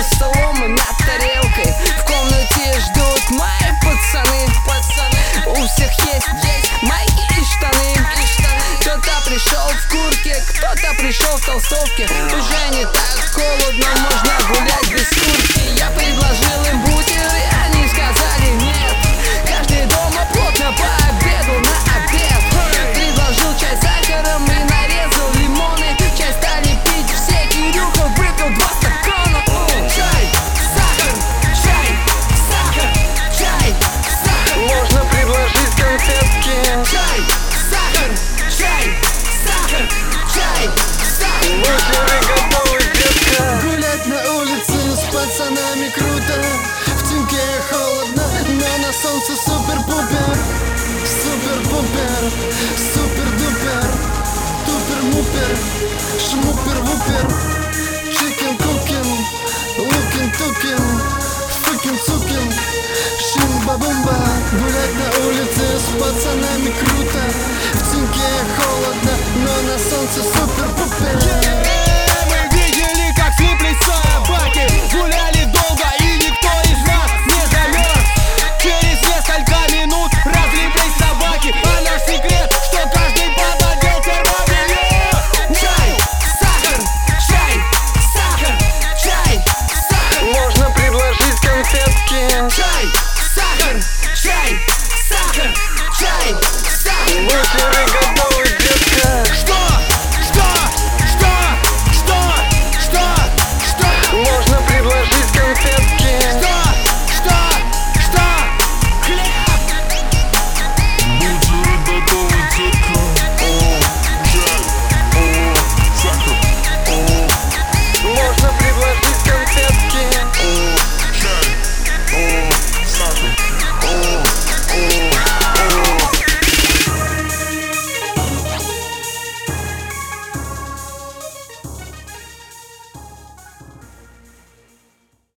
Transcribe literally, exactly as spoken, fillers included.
столом и над тарелкой. В комнате ждут мои пацаны, пацаны. У всех есть, есть майки и штаны, и штаны. Кто-то пришел в куртке, кто-то пришел в толстовке. Уже не так холодно, можно гулять без куртки. Я предложил им бутеры, они сказали нет. Каждый дома плотно пообедал на обед. Предложил чай с сахаром и нарезал лимоны. Чай стали пить все, Кирюха выпил два стакана. Чай, сахар, чай, сахар, чай, сахар. Можно предложить конфетки. Чай, сахар, чай, сахар, чай, сахар. Бутеры готовы, детка. Гулять на улице с пацанами круто. В теньке холодно, но на солнце супер-пупер. Супер-пупер, супер-дупер. Тупер-мупер, шмупер-вупер. Чикен-кукен, лукин-тукен, фукен-цукен, шимба-бумба. Гулять на улице с пацанами круто. В теньке холодно, но на солнце супер-пупер. Мы видели, как слиплись собаки, гуляли долго, и никто из нас не замерз. Через несколько минут разлиплись собаки, а наш секрет, что каждый пододел термобелье. Чай, сахар, чай, сахар, чай, сахар. Можно предложить конфетки. Чай, сахар, чай, сахар, чай,